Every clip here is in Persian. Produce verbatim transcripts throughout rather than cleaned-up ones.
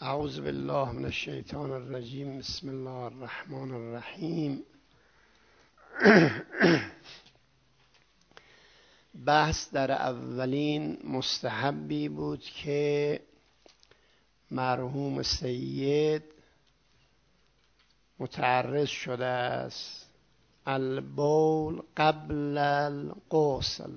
اعوذ بالله من الشیطان الرجیم. بسم الله الرحمن الرحیم. بحث در اولین مستحبی بود که مرحوم سید متعرض شده است: البول قبل الغسل.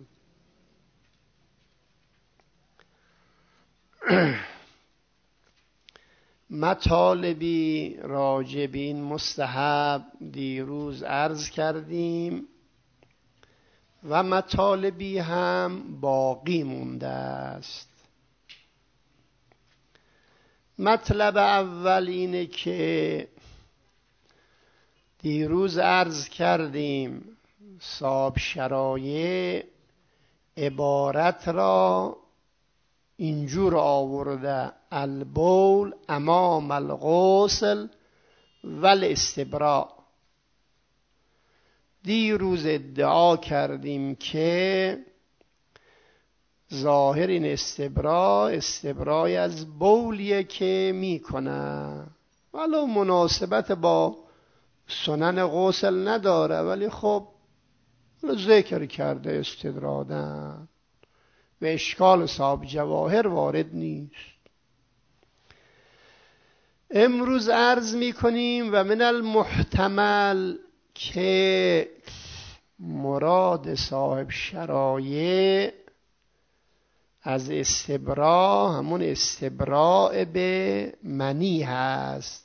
مطالبی راجع به این مستحب دیروز عرض کردیم و مطالبی هم باقی مونده است. مطلب اول اینه که دیروز عرض کردیم صاحب شرایع عبارت را اینجور آورده: البول امام الغسل والاستبراء. دیروز ادعا کردیم که ظاهر این استبراء استبراء از بولیه که میکنه، ولو مناسبت با سنن غسل نداره، ولی خب ذکر کرده استدرادن و اشکال صاحب جواهر وارد نیست. امروز عرض میکنیم و من المحتمل که مراد صاحب شرایع از استبراء همون استبراء به منی هست،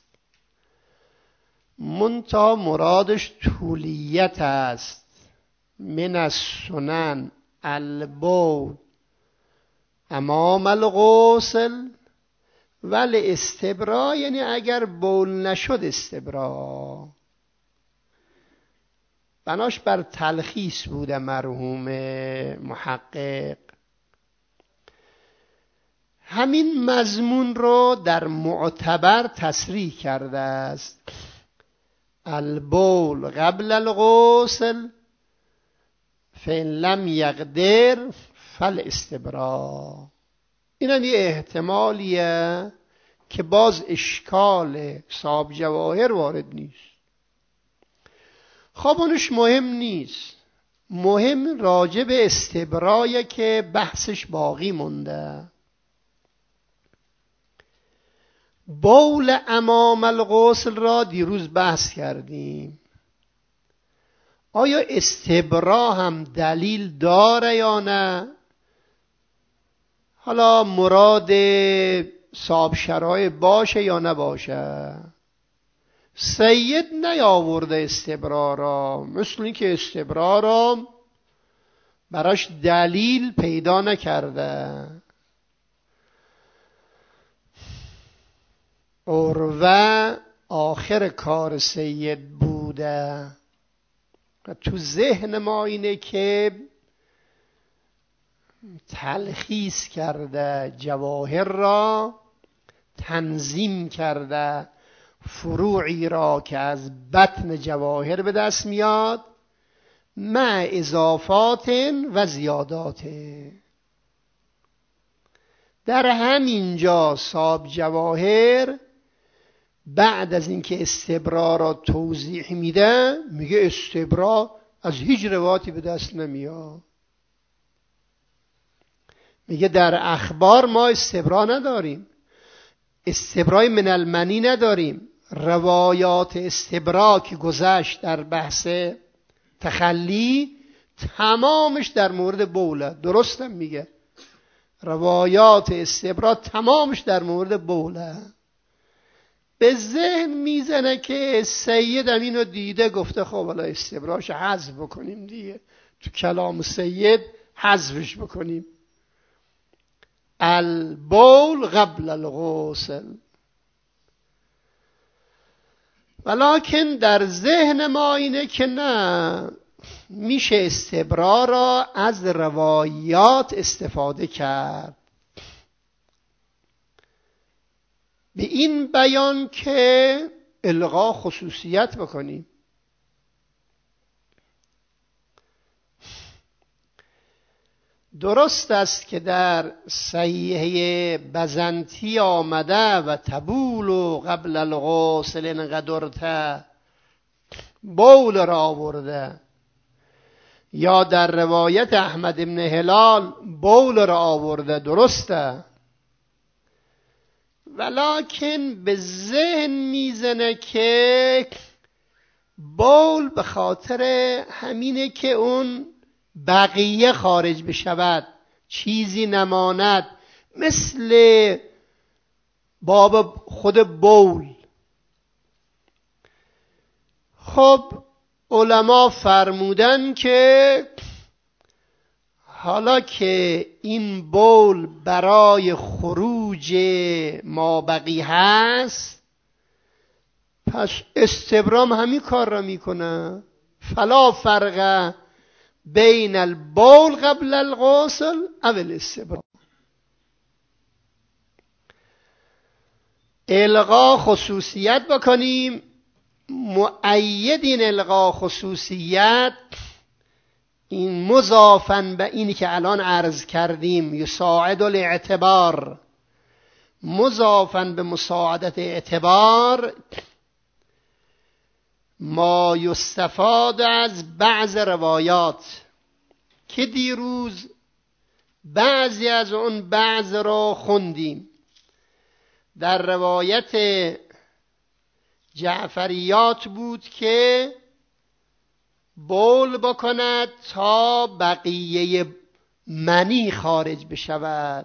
منتها مرادش طولیت است. من السنن البول امام الغسل ولی استبراء، یعنی اگر بول نشد استبراء. بناش بر تلخیص بوده مرحوم محقق. همین مضمون رو در معتبر تصریح کرده است: البول قبل الغسل فإن لم یقدر فالاستبراء. این هم یه احتمالیه که باز اشکال صاحب جواهر وارد نیست. خب اونش مهم نیست، مهم راجع به استبرایه که بحثش باقی مونده. بول امام الغسل را دیروز بحث کردیم. آیا استبرا هم دلیل داره یا نه؟ حالا مراد صاحب شرایع باشه یا نباشه؟ سید نیاورده استبرا را، مثل این که استبرا را براش دلیل پیدا نکرده. عروه آخر کار سید بوده و تو ذهن ما اینه که تلخیص کرده، جواهر را تنظیم کرده، فروعی را که از بطن جواهر به دست میاد مع اضافات و زیادات. در همینجا صاحب جواهر بعد از اینکه استبرا را توضیح میده میگه استبرا از هیچ رواتی به دست نمیاد. میگه در اخبار ما استبرا نداریم، استبرای من المنی نداریم. روایات استبرا که گذشت در بحث تخلی تمامش در مورد بوله. درستم میگه، روایات استبرا تمامش در مورد بوله. به ذهن میزنه که سید هم اینو دیده، گفته خب حالا استبراش حذف بکنیم دیگه، تو کلام سید حذفش بکنیم. البول قبل الغسل. ولکن در ذهن ما اینه که نه، میشه استبرا را از روایات استفاده کرد به این بیان که الغا خصوصیت بکنیم. درست است که در صحیحه بزنطی آمده و تبول و قبل الغسل انقدرت بول را آورده، یا در روایت احمد بن هلال بول را آورده، درسته، ولکن به ذهن میزنه که بول به خاطر همینه که اون بقیه خارج بشود، چیزی نماند، مثل باب خود بول. خب علما فرمودن که حالا که این بول برای خروج مابقی هست، پس استبرام همین کار را میکنه. فلا فرق بین البول قبل الغسل او الاستبرام. الغا خصوصیت بکنیم. مؤید این الغا خصوصیت، این مضافن به اینی که الان عرض کردیم، یساعد الاعتبار، مضافن به مساعدت اعتبار، ما یستفاد از بعض روایات که دیروز بعضی از اون بعض را خوندیم. در روایت جعفریات بود که بول بکند تا بقیه منی خارج بشود.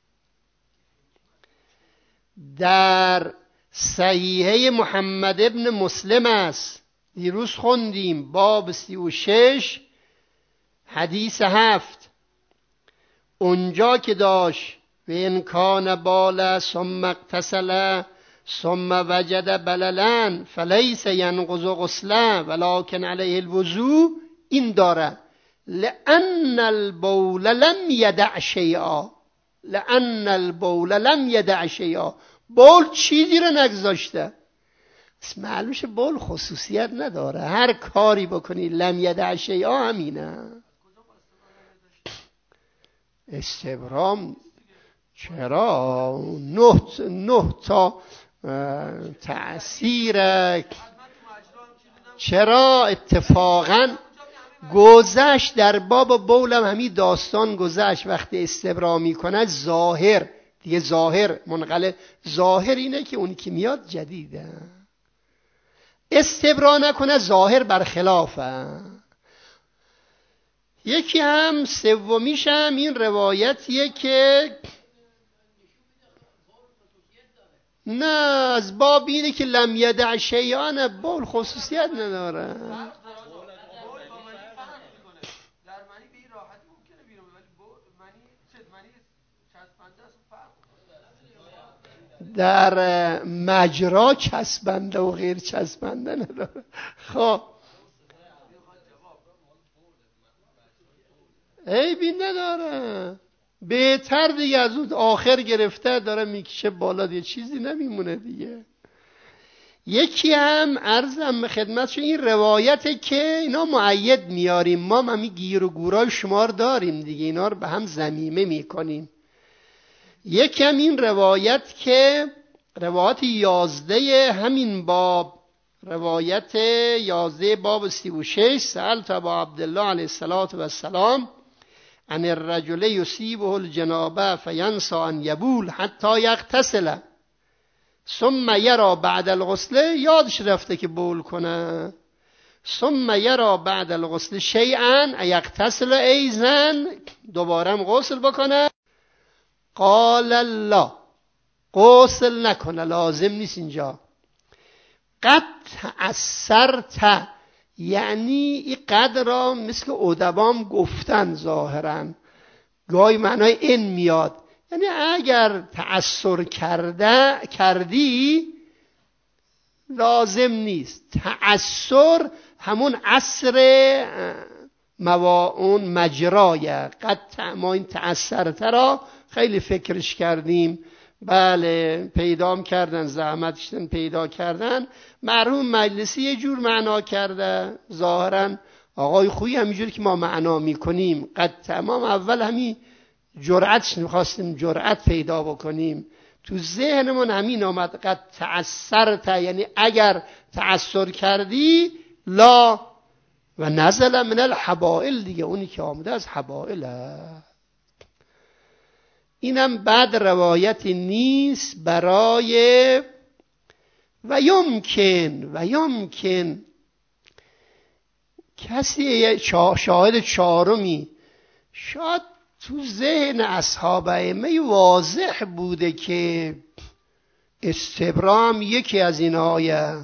در صحیحه محمد ابن مسلم است، دیروز خوندیم، باب سی و شش حدیث هفت، اونجا که داشت و ان کان بال ثم اغتسل ثم وجد بللا فلیس ینقض غسله ولکن علیه الوضوء، این داره لأن البول لم یدع شیئا، لأن البول لم یدع شیئا، بول چیزی رو نگذاشته. معلومه بول خصوصیت نداره، هر کاری بکنی لم یدع شیئا همینه. استبرام چرا؟ نه, نه تا تأثیر، چرا اتفاقا گذشت در باب بولم همین داستان گذشت. وقتی استبرا میکنه ظاهر دیگه، ظاهر منقلب، ظاهر اینه که اونی که میاد جدیده، استبرا نکنه ظاهر برخلافه. یکی هم سومیش هم این روایتیه که نه از باب اینه که لم یدع شیئا، بول خصوصیت نداره. در مجرا چسبنده و غیر چسبنده نداره. خب عیبی نداره، بهتر دیگه از اون آخر گرفته داره میکشه بالا، دیگه چیزی نمیمونه دیگه. یکی هم عرضم به خدمتشون این روایته که اینا مؤید میاریم، ما هم همین گیر و گورای شمار داریم دیگه، اینا رو به هم ضمیمه میکنیم. یکی هم این روایت که روایت یازده همین باب، روایت یازده باب سی و شش، سألت ابا عبدالله علیه السلام ان الرجل یصیبه الجنابه فینسى ان یبول حتی یغتسل ثم یرى بعد الغسل، یادش رفته که بول کنه، ثم یرى بعد الغسل شیئا یغتسل ایضا، دوباره هم غسل بکنه. قال لا، غسل نکنه، لازم نیست اینجا. قد تأثرت، یعنی این قد را مثل ادبام گفتن ظاهرا، گاهی معنای این میاد، یعنی اگر تأثر کرده کردی لازم نیست. تأثر همون عصر موا اون مجرای، قد ما این تأثرت را خیلی فکرش کردیم، بله پیدام کردن، زحمت کشیدن پیدا کردن. مرحوم مجلسی یه جور معنا کرده، ظاهرا آقای خویی همینجوری که ما معنا میکنیم قد تمام اول همین جرأت میخواستیم جرأت پیدا بکنیم، تو ذهنمون همین آمد قد تأثرت، یعنی اگر تأثر کردی لا و نزل من الحبائل، دیگه اونی که آمده از حبائله. اینم بعد روایتی نیست برای و یمکن و یمکن کسی شاهد چهارمی شاید تو ذهن اصحاب ائمه واضح بوده که استبرام یکی از اینایه.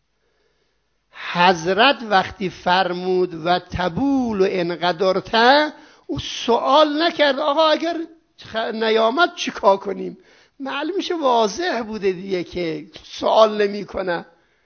حضرت وقتی فرمود و تبول و انقدرته، او سوال نکرد آقا اگر نیامد چی کار کنیم؟ معلوم میشه واضح بوده دیگه که سوال نمی کنه.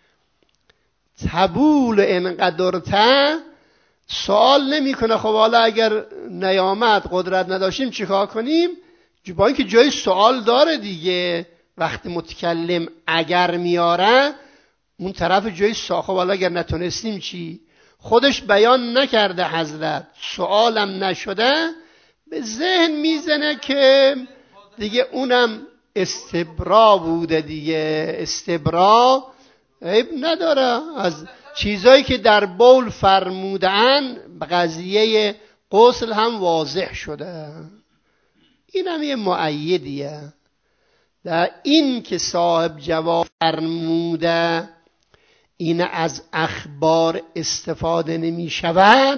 تبول و انقدرته سوال نمی کنه خب حالا اگر نیامد قدرت نداشتیم چی کار کنیم؟ با اینکه جای سوال داره دیگه، وقتی متکلم اگر میاره اون طرف جای سوال، خب حالا اگر نتونستیم چی؟ خودش بیان نکرده حضرت، سوالم نشده، به ذهن میزنه که دیگه اونم استبرا بوده دیگه. استبرا عیب نداره، از چیزایی که در بول فرمودن قضیه غسل هم واضح شده. این هم یه مؤیدیه. در این که صاحب جواب فرموده این از اخبار استفاده نمی شود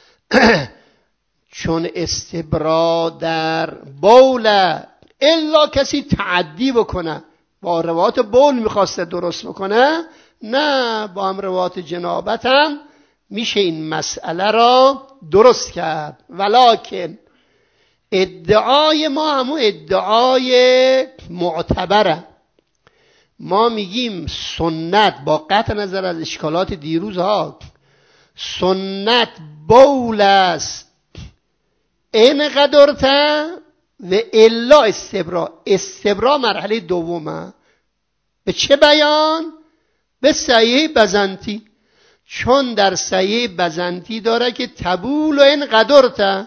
چون استبرا در بول الا کسی تعدی بکنه، با روایات بول میخواسته درست بکنه، نه با هم روایات جنابت هم میشه این مسئله را درست کرد. ولکن ادعای ما همون ادعای معتبره. ما میگیم سنت با قطع نظر از اشکالات دیروز ها، سنت بول است این قدرته و الا استبرا. استبرا مرحله دومه. به چه بیان؟ به صحیح بزنتی، چون در صحیح بزنتی داره که تبول و این قدرته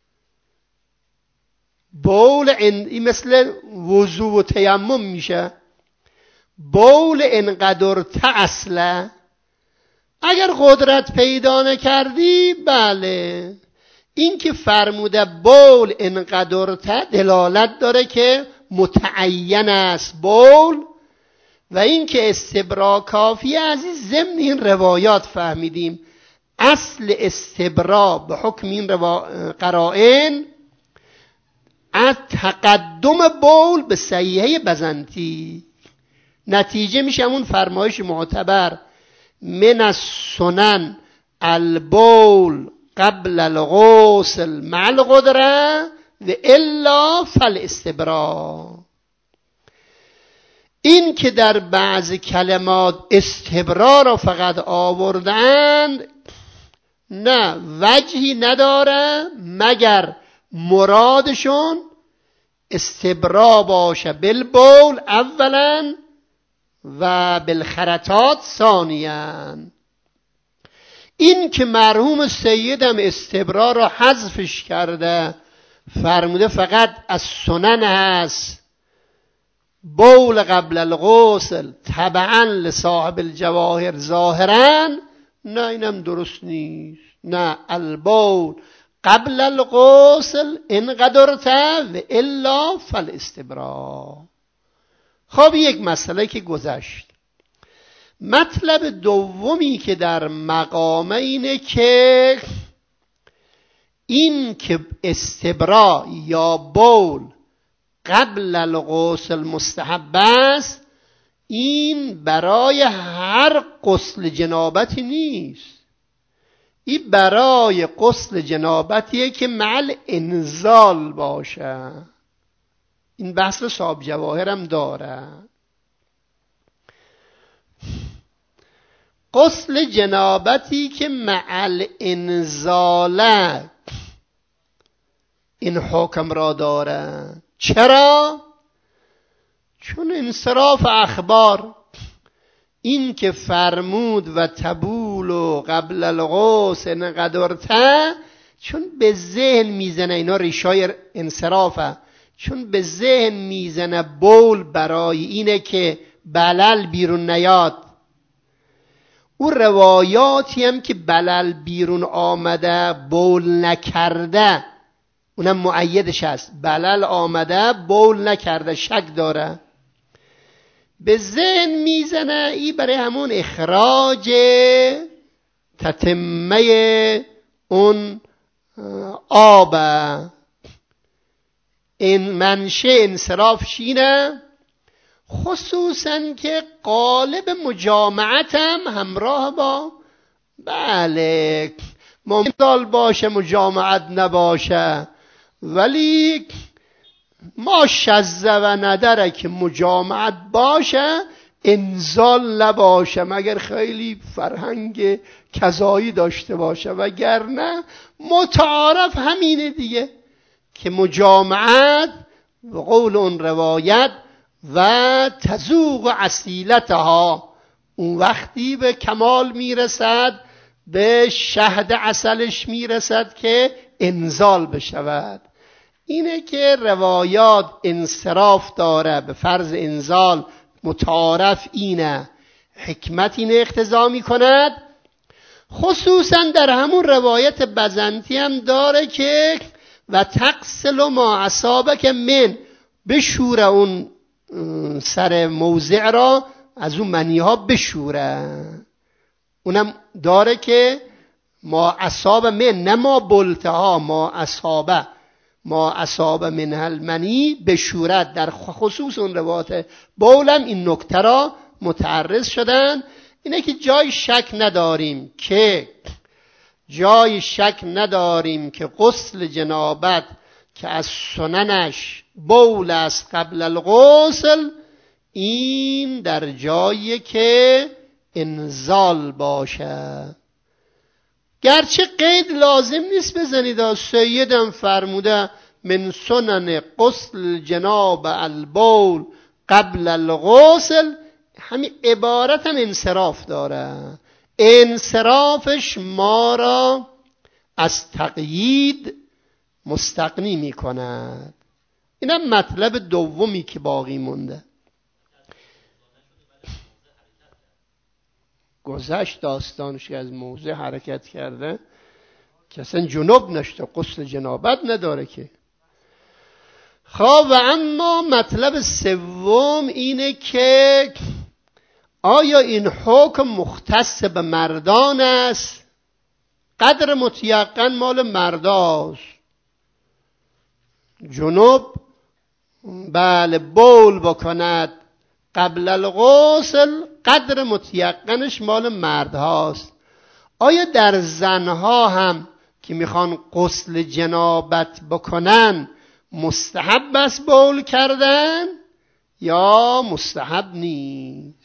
بول این مثل وضو و تیمم میشه. بول انقدرته اصله، اگر قدرت پیدا نکردی بله. این که فرموده بول انقدرته دلالت داره که متعین است بول، و این که استبرا کافیه. از این ضمن این روایات فهمیدیم اصل استبرا به حکم این قرائن از تقدم بول به صحیحه بزنتی. نتیجه میشه همون فرمایش معتبر من السنن البول قبل الغسل مع القدره و الا فالاستبرا. این که در بعض کلمات استبرا را فقط آوردند نه وجهی نداره مگر مرادشون استبرا باشه بالبول اولا و بالخرطات ثانیا. این که مرحوم سیدم استبرا را حذفش کرده، فرموده فقط از سنن هست بول قبل الغسل تبعا لصاحب الجواهر ظاهرا، نه اینم درست نیست. نه البول قبل الغسل ان قدرته و الا فالاستبرا. خب یک مسئله که گذشت. مطلب دومی که در مقامه اینه که این که استبرا یا بول قبل الغسل مستحب است، این برای هر غسل جنابتی نیست. این برای غسل جنابتیه که مع انزال باشه. این بحث صاحب جواهرم داره. غسل جنابتی که مع انزاله این حکم را داره. چرا؟ چون انصراف اخبار، این که فرمود و تبول و قبل الغسل قدرته، چون به ذهن میزنه، اینا ریشای انصرافه، چون به ذهن میزنه بول برای اینه که بلل بیرون نیاد. اون روایاتی هم که بلل بیرون آمده بول نکرده اونم مؤیدش هست. بلل آمده بول نکرده شک داره، به ذهن میزنه، ای برای همون اخراج تتمه اون آب. این منشه انصرافش اینه، خصوصا که قالب مجامعت هم همراه با بله ممکن باشه مجامعت نباشه، ولی ما شذ و نداره که مجامعت باشه انزال نباشه، مگر خیلی فرهنگ کذایی داشته باشه، وگرنه متعارف همینه دیگه که مجامعت به قول اون روایت و تذوق اصیلتها اون وقتی به کمال میرسد، به شهد عسلش میرسد که انزال بشود. اینه که روایات انصراف داره به فرض انزال، متعارف اینه، حکمت اینه اقتضا میکند. خصوصا در همون روایت بزنطی هم داره که و تقسل ما اصابک من، بشوره اون سر موضع را از اون منیها بشوره. اونم داره که ما اصاب من، نه ما بلتها، ما اصابه ما اصاب من المنی بشورت. در خصوص اون روایت بولم این نکته را متعرض شدن. اینه که جای شک نداریم که جای شک نداریم که غسل جنابت که از سننش بول است قبل الغسل، این در جایی که انزال باشه. گرچه قید لازم نیست بزنید، سیدم فرموده من سنن غسل جناب البول قبل الغسل، همین عبارت هم انصراف داره. انصرافش ما را از تقیید مستغنی می کند. اینم مطلب دومی که باقی مونده. گذشت داستانش که از موضع حرکت کرده که اصلا جنوب نشته، غسل جنابت نداره که. خب و اما مطلب سوم اینه که آیا این حکم مختص به مردان است؟ قدر متیقن مال مرداست. جنوب بله بول بکند قبل الغسل، قدر متیقنش مال مرد هاست. آیا در زنها هم که میخوان غسل جنابت بکنن مستحب است بول کردن یا مستحب نیست؟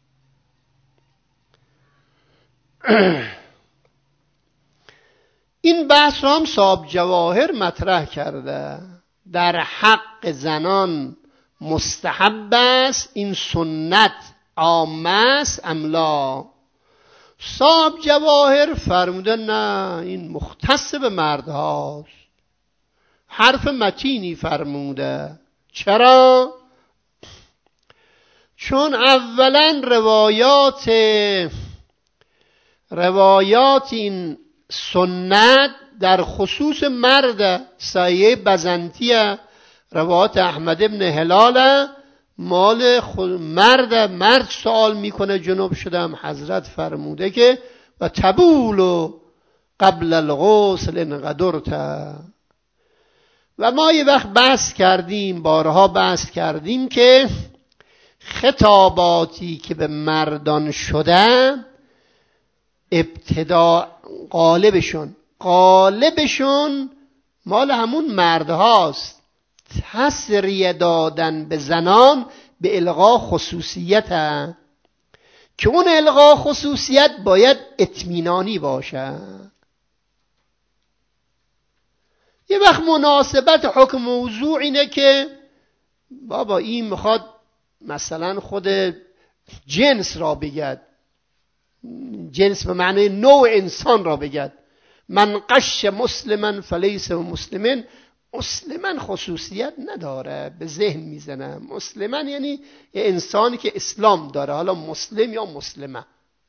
این بحث را هم صاحب جواهر مطرح کرده. در حق زنان مستحب است این سنت عامه است ام لا؟ صاحب جواهر فرموده نه، این مختص به مرد هاست. حرف متینی فرموده. چرا؟ چون اولا روایات روایات این سنت در خصوص مرد، سایه بزنطیه، روایات احمد ابن هلال مال مرد مرد سوال میکنه جنوب شدم، حضرت فرموده که و تبولو قبل الغسل ان قدرت. و ما یه وقت بحث کردیم، بارها بحث کردیم که خطاباتی که به مردان شده ابتدا غالبشون غالبشون مال همون مردهاست. تسریه دادن به زنان به الغا خصوصیت هست که اون الغا خصوصیت باید اطمینانی باشه. یه وقت مناسبت حکم موضوع اینه که بابا این میخواد مثلا خود جنس را بگد، جنس به معنی نوع انسان را بگد، من قش مسلما فلیس مسلمن. مسلمان خصوصیت نداره، به ذهن میزنه. مسلمان یعنی یه انسانی که اسلام داره، حالا مسلم یا مسلمه.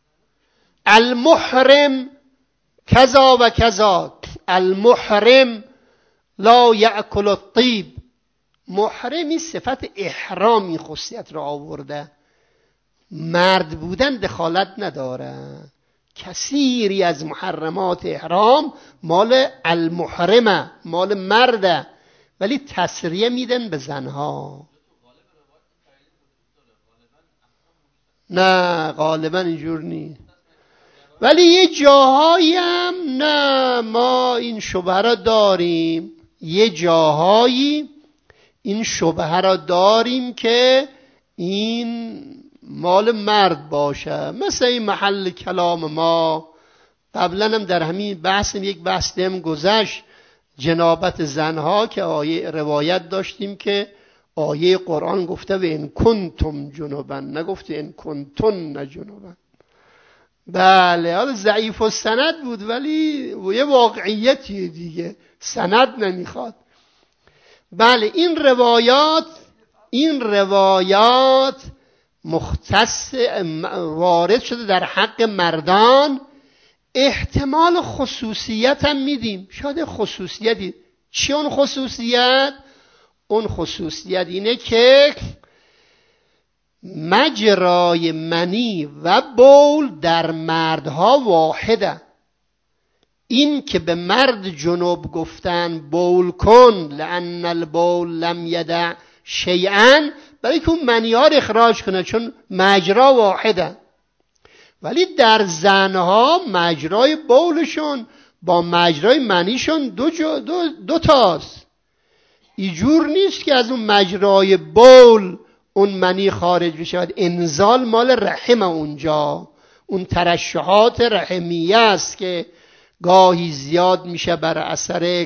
المحرم کذا و کذا، المحرم لا یأکل الطیب. محرمی صفت احرام این خصوصیت را آورده، مرد بودن دخالت نداره. کثیری از محرمات احرام مال المحرمه، مال مرده، ولی تسریه میدن به زنها. نه غالبا اینجور نیست، ولی یه جاهایی هم نه، ما این شبهه را داریم. یه جاهایی این شبهه را داریم که این مال مرد باشه، مثل این محل کلام ما. قبلا هم در همین بحث یک بحث دم گذشت، جنابت زنها، که آیه روایت داشتیم که آیه قرآن گفته و ان کنتم جنبا، نگفته ان کنتن جنبا. بله حالا ضعیف و سند بود، ولی یه واقعیتی دیگه، سند نمیخواد. بله این روایات این روایات مختص وارد شده در حق مردان. احتمال خصوصیت هم میدیم، شاید خصوصیتی. چی اون خصوصیت؟ اون خصوصیت اینه که مجرای منی و بول در مردها واحده. این که به مرد جنوب گفتن بول کن لأن البول لم یدع شیئا، برای که اون منی ها رو اخراج کنه، چون مجرا واحده. ولی در زنها مجرای بولشون با مجرای منیشون دو, دو, دو تاست. اینجور نیست که از اون مجرای بول اون منی خارج بشه. انزال مال رحم، اونجا اون ترشحات رحمیه است که گاهی زیاد میشه بر اثر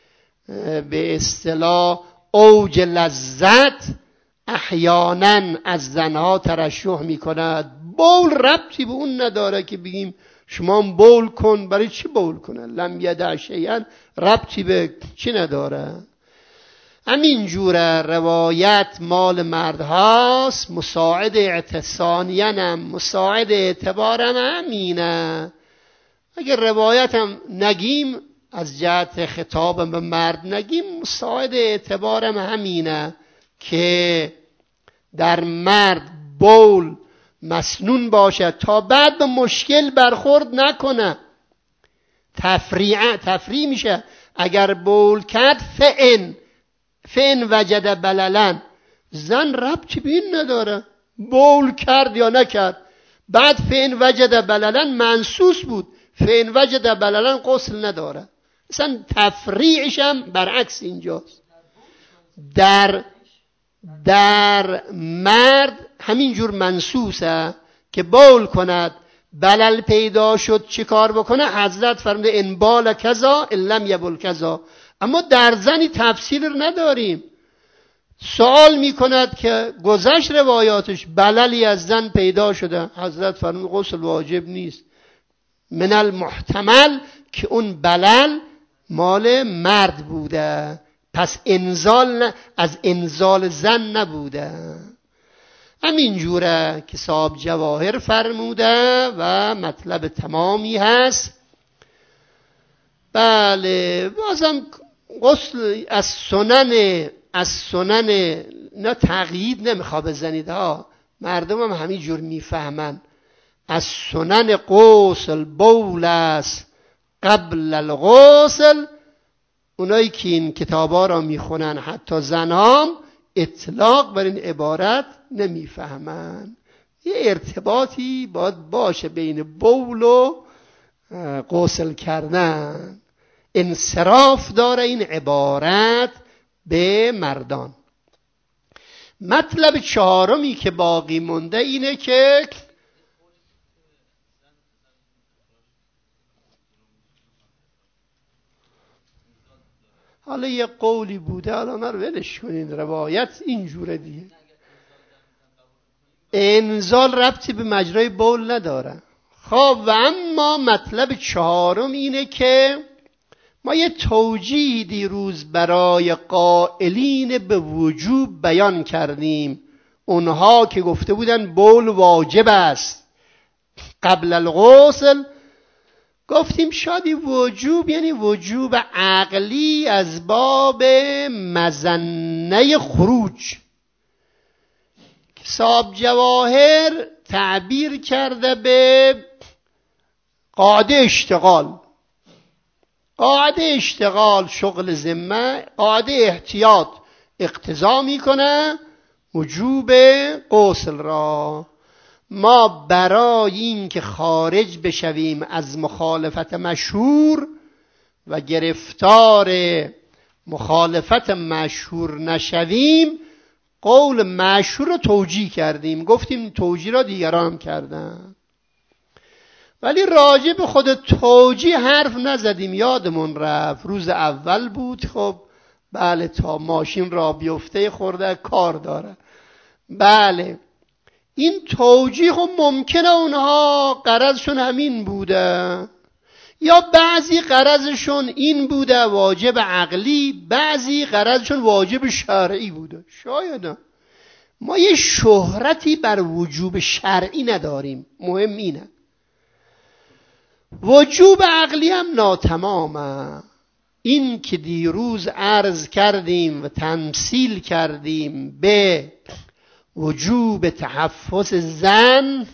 به اصطلاح اوج لذت، احیانا از زنها ترشح میکند. بول ربطی به اون نداره که بگیم شما بول کن. برای چی بول کنه؟ لم یدع شیئا ربطی به چی نداره. همین جوره روایت مال مرد هاست، مساعد اعتصانیم، مساعد اعتبارم همینه. اگر روایت هم نگیم از جهت خطابم به مرد نگیم، مساعد اعتبارم همینه که در مرد بول مسنون باشه تا بعد به مشکل برخورد نکنه. تفریع تفریع میشه. اگر بول کرد فئن فئن وجد بللن، زن ربطی به این نداره بول کرد یا نکرد. بعد فئن وجد بللن منسوس بود، فئن وجد بللن غسل نداره. مثلا تفریعش هم برعکس اینجاست. در در مرد همینجور منسوسه که بول کند، بلل پیدا شد چی کار بکنه؟ حضرت فرموده ان بال کذا ان لم یبل کذا. اما در زنی تفصیل نداریم. سوال میکند که گذشت روایاتش بللی از زن پیدا شده، حضرت فرمود غسل واجب نیست. من المحتمل که اون بلل مال مرد بوده، پس انزال از انزال زن نبوده. همین جوره که صاحب جواهر فرموده و مطلب تمامی هست. بله بازم غسل از سنن از سنن نه تقیید نمیخواه بزنید ها، مردم هم همین جور میفهمن. از سنن غسل بول است قبل الغسل. اونایی که این کتابا را میخونن حتی زنام اطلاق بر این عبارت نمیفهمن. یه ارتباطی باید باشه بین بول و غسل کردن. انصراف داره این عبارت به مردان. مطلب چهارمی که باقی مونده اینه که حالا یه قولی بوده، حالا ما رو ولش کنین، روایت اینجوره دیگه. انزال ربطی به مجرای بول نداره. خب و اما مطلب چهارم اینه که ما یه توجیه دیروز برای قائلین به وجوب بیان کردیم. اونها که گفته بودن بول واجب است قبل الغسل، گفتیم شادی وجوب یعنی وجوب عقلی از باب مظنه خروج. صاحب جواهر تعبیر کرده به قاعده اشتغال. قاعده اشتغال شغل ذمه، قاعده احتیاط اقتضا میکنه وجوب غسل را. ما برای این که خارج بشویم از مخالفت مشهور و گرفتار مخالفت مشهور نشویم، قول مشهور رو توجیه کردیم، گفتیم توجیه را دیگران هم کردن، ولی راجع به خود توجیه حرف نزدیم. یادمون رفت روز اول بود. خب بله، تا ماشین را بیفته خورده کار داره. بله، این توجیه هم ممکنه اونها غرضشون همین بوده، یا بعضی غرضشون این بوده واجب عقلی، بعضی غرضشون واجب شرعی بوده. شاید ما یه شهرتی بر وجوب شرعی نداریم. مهم اینه وجوب عقلی هم ناتمامه. این که دیروز عرض کردیم و تمثیل کردیم به وجوب تحفظ زن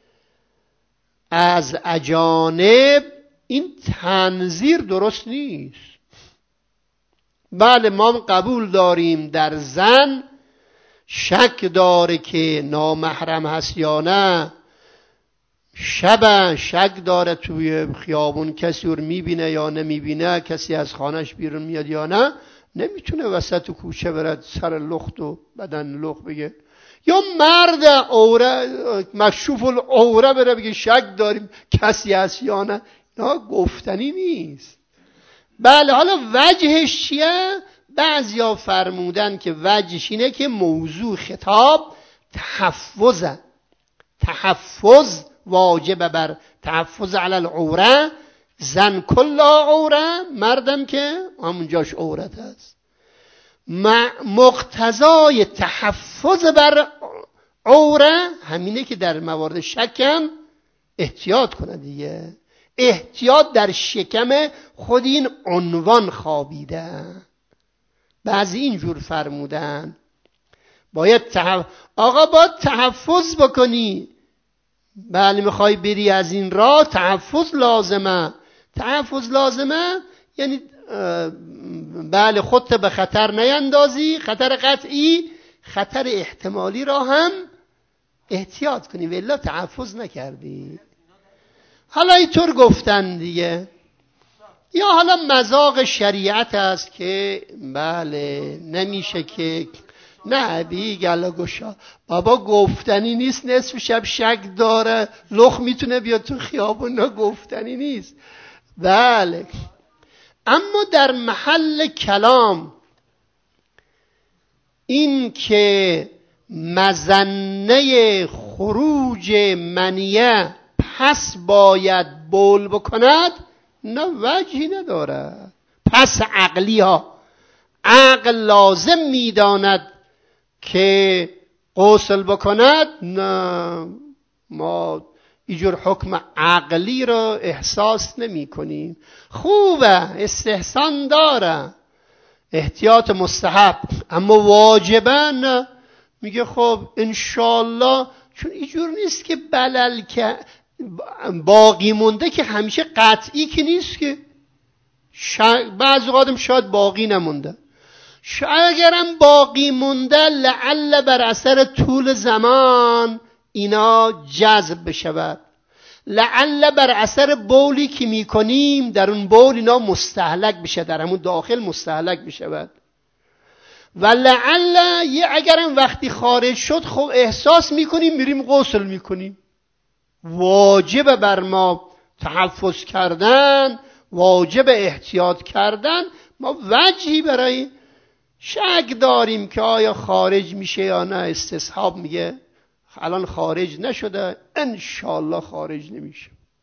از اجانب، این تنظیر درست نیست. بله، ما قبول داریم در زن شک داره که نامحرم هست یا نه، شب شک داره توی خیابون کسی رو میبینه یا نمیبینه، کسی از خانهش بیرون میاد یا نه، نمیتونه وسط کوچه برد سر لخت و بدن لخت بگه، یا مرد عوره مکشوف العوره بره بگه شک داریم کسی هست یا نه. نه، گفتنی نیست. بله، حالا وجهش چیه؟ بعضیا فرمودن که وجهش اینه که موضوع خطاب تحفظه، تحفظ واجب بر تحفظ علی العوره، زن کل عوره، مردم که همونجاش عورت هست. مقتضای تحفظ بر عوره همینه که در موارد شکم احتیاط کنه دیگه. احتیاط در شکم خود این عنوان خوابیده. بعضی اینجور فرمودن باید تحف... آقا باید تحفظ بکنی. بله، میخوای بری از این راه تحفظ لازمه. تحفظ لازمه یعنی بله خودت به خطر نیندازی، خطر قطعی، خطر احتمالی را هم احتیاط کنی، ولی تحفظ نکردی. حالا اینطور گفتن دیگه. یا حالا مذاق شریعت است که بله نمیشه که نه بی گلا گشا بابا گفتنی نیست، نصف شب شک داره لخ میتونه بیاد تو خیابون، نه گفتنی نیست. بله، اما در محل کلام این که مظنه خروج منیه پس باید بول بکند، نه وجهی نداره. پس عقلی ها عقل لازم میداند که غسل بکند، نه ما اینجور حکم عقلی را احساس نمی کنیم. خوبه، استحسان داره، احتیاط مستحب، اما واجبه نه. میگه خب انشالله، چون اینجور نیست که بلل که باقی مونده که همیشه قطعی که نیست که بعضی قادم شاید باقی نمونده، شاید اگرم باقی مونده لعل بر اثر طول زمان اینا جذب بشود، لعل بر اثر بولی که میکنیم در اون بول اینا مستهلک بشه، در همون داخل مستهلک بشود، و لعل یه اگرم وقتی خارج شد خب احساس میکنیم میریم غسل میکنیم. واجب بر ما تحفظ کردن، واجب احتیاط کردن. ما وجهی برای شک داریم که آیا خارج میشه یا نه. استصحاب میگه الان خارج نشده، انشالله خارج نمیشه.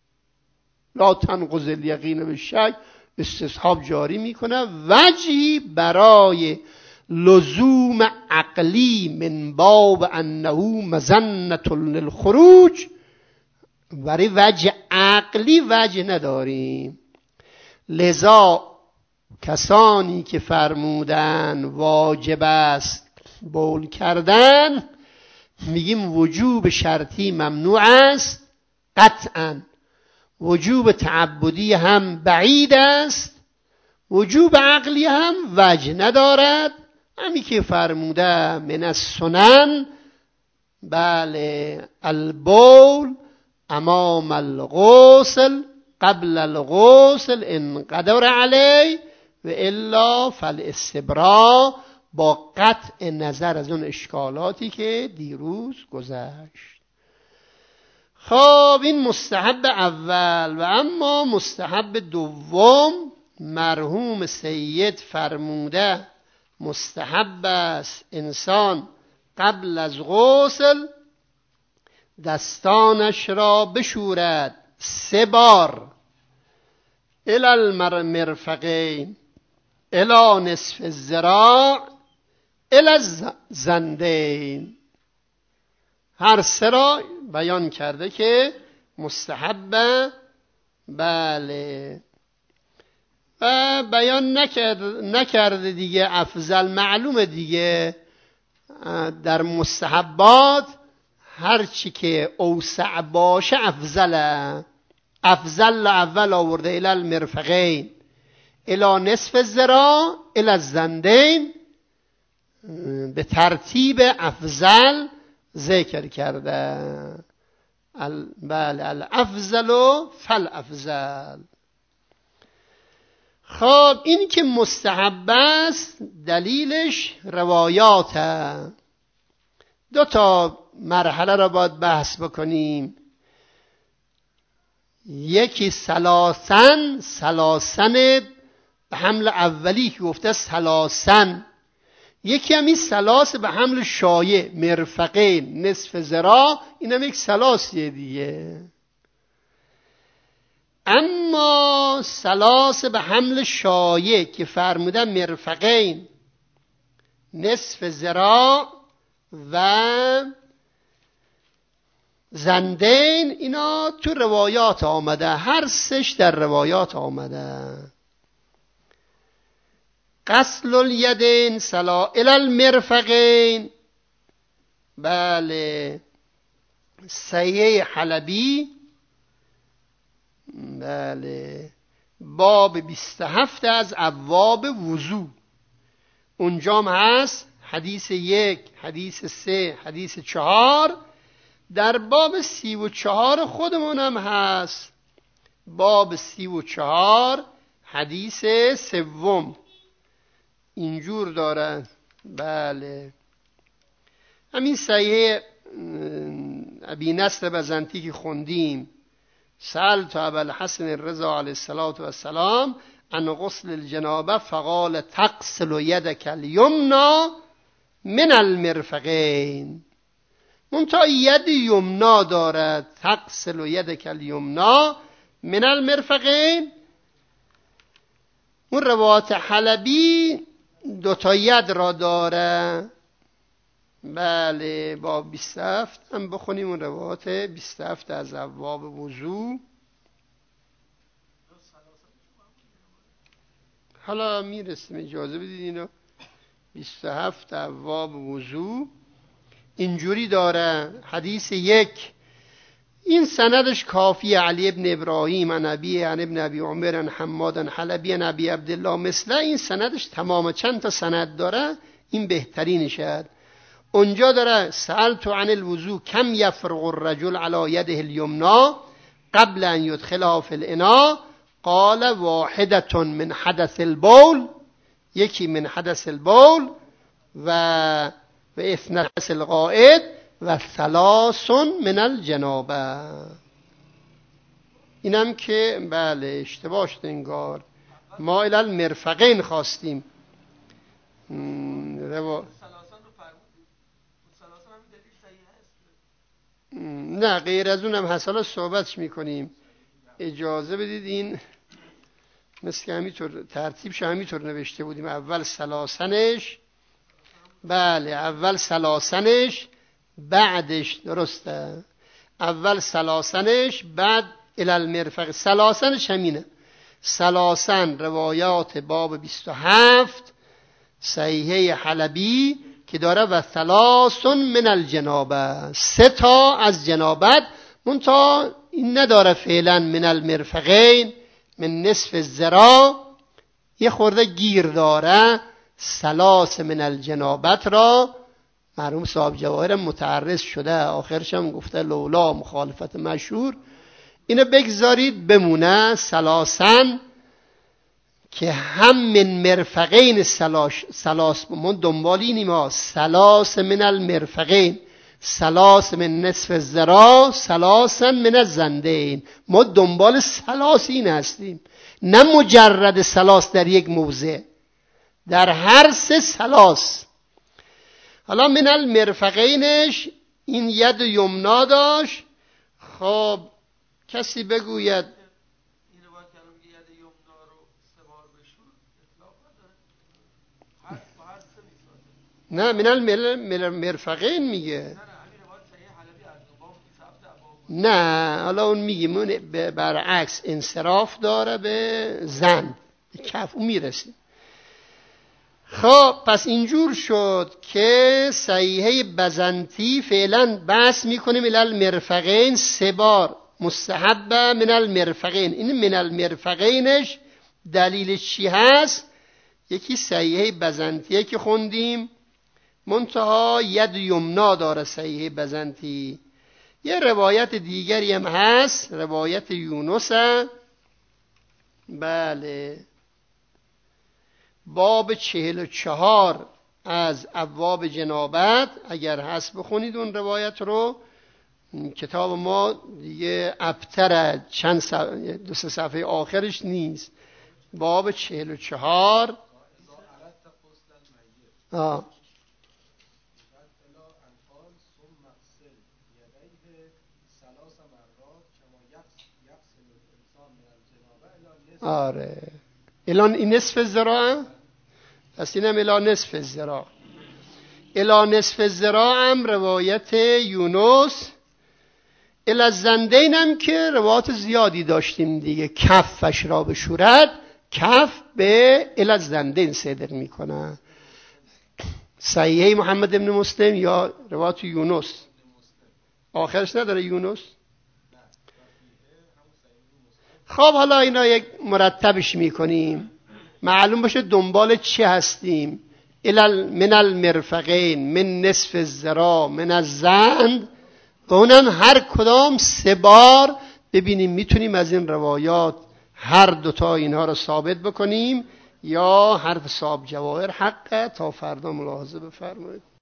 لا تنقض الیقین بالشک، استصحاب جاری میکنه. وجهی برای لزوم عقلی من باب انه مظنة للخروج، برای وجه عقلی وجه نداریم. لذا کسانی که فرمودن واجب است بول کردن، میگیم وجوب شرطی ممنوع است قطعا، وجوب تعبدی هم بعید است، وجوب عقلی هم وجه ندارد. همین که فرموده من السنن، بله، البول امام الغسل قبل الغسل ان قدر علی و الا فالاستبراء، با قطع نظر از اون اشکالاتی که دیروز گذشت. خب این مستحب اول. و اما مستحب دوم، مرحوم سید فرموده مستحب است انسان قبل از غسل دستانش را بشورد سه بار، الی المرفقین، الی نصف الذراع، الی الزندین. هر سه را بیان کرده که مستحبه. بله، و بیان نکرد نکرده دیگه افضل. معلومه دیگه در مستحبات هرچی که اوسع باشه افضله. افضل اول آورده الی المرفقین، الی نصف الذراع، الی الزندین، به ترتیب افضل ذکر کرده. بله، الافضل فالافضل. خب این که مستحب است دلیلش روایاته. دو تا مرحله را باید بحث بکنیم. یکی سلاسن، سلاسن به حمل اولی که گفته سلاسن، یکی هم این سلاس به حمل شایع، مرفقین، نصف ذراع، این هم یک سلاسیه دیگه. اما سلاس به حمل شایع که فرموده مرفقین، نصف ذراع و زندین، اینا تو روایات آمده، هر سش در روایات آمده. غسل الیدین سلا الی المرفقین، بله، صحیح حلبی، بله، باب بیست و هفت از ابواب وضو، اونجام هست حدیث یک، حدیث سه، حدیث چهار. در باب سی و چهار خودمون هم هست، باب سی و چهار حدیث سوم اینجور دارن. بله، همین صحیح ابی نصر بزنتی که خوندیم، سألت ابا الحسن الرضا علیه السلام عن غسل الجنابه فقال تغسل یدک الیمنا من المرفقین. منتها ید یمنا دارد، تغسل یدک الیمنا من المرفقین. اون روایت حلبی دو تا ید را داره. بله، با بیست و هفت هم بخونیم اون روایت بیست و هفت از ابواب وضو. حالا میرسیم، اجازه بدید اینو. بیست و هفت ابواب وضو اینجوری داره. حدیث یک، این سندش کافی، علی ابن ابراهیم عن ابی عن ابن ابی عمر عن حماد عن حلبی عن ابی عبدالله، مثل این سندش تمام. چند تا سند داره، این بهترین شد. اونجا داره سألت عن الوضو کم یفرغ الرجل علی یده الیمنا قبل ان یدخلها فی الاناء، قال واحدة من حدث البول، یکی من حدث البول و و اثنتس الغائط و ثلاث من الجنابه. اینم که بله اشتباه شد انگار، ما الی المرفقین خواستیم. روا... نه غیر از اونم هست، حالا صحبتش میکنیم. اجازه بدید این مثل که همینطور ترتیبش همینطور نوشته بودیم. اول سلاسنش، بله اول سلاسنش بعدش، درسته، اول سلاسنش بعد الالمرفق. سلاسنش همینه، سلاسن روایات باب بیست و هفت صحیحه حلبی که داره و ثلاثن من الجنابه، سه تا از جنابت، منتها این نداره فعلا من المرفقین من نصف الذراع، یه خورده گیر داره. ثلاث من الجنابت را مرحوم صاحب جواهر متعرض شده، آخرش هم گفته لولا مخالفت مشهور. اینو بگذارید بمونه ثلاثن که هم من مرفقین سلاش سلاس، من دنبال اینیم ها، سلاس من المرفقین، سلاس من نصف الذراع، سلاسن من الزندین. ما دنبال سلاس این هستیم، نه مجرد سلاس در یک موضع، در هر سه سلاس. حالا من المرفقینش این ید یمنا داشت. خب کسی بگوید نه من المرفقین میگه، نه حالا اون میگه من برعکس انصراف داره به زن، به کف اون میرسیم. خب پس اینجور شد که صحیحه بزنطی فعلا بحث میکنیم الى المرفقین سه بار مستحبه من المرفقین. این من المرفقینش دلیلش چی هست؟ یکی صحیحه بزنطیه که خوندیم، منتها ید یمنا داره صحیحه بزنطی. یه روایت دیگری هم هست، روایت یونس، بله باب چهل و چهار از ابواب جنابت، اگر هست بخونید اون روایت رو. کتاب ما دیگه ابتر چند صفحه، دو سه صفحه آخرش نیست. باب چهل و چهار آه آره الان این نصف الذراع، پس اینم الان نصف الذراع. الان نصف الذراع هم روایت یونس. الازندین هم که روایت زیادی داشتیم دیگه، کفش را به شورت، کف به الازندین صدق میکنه. صحیحه محمد ابن مسلم یا روایت یونس آخرش نداره یونس. خب حالا اینا یک مرتبش میکنیم، معلوم باشه دنبال چی هستیم. من المرفقین، من نصف الذراع، من الزند، و اونم هر کدام سه بار. ببینیم میتونیم از این روایات هر دوتا اینها رو ثابت بکنیم یا حرف صاحب جواهر حقه. تا فردا ملاحظه بفرمایید.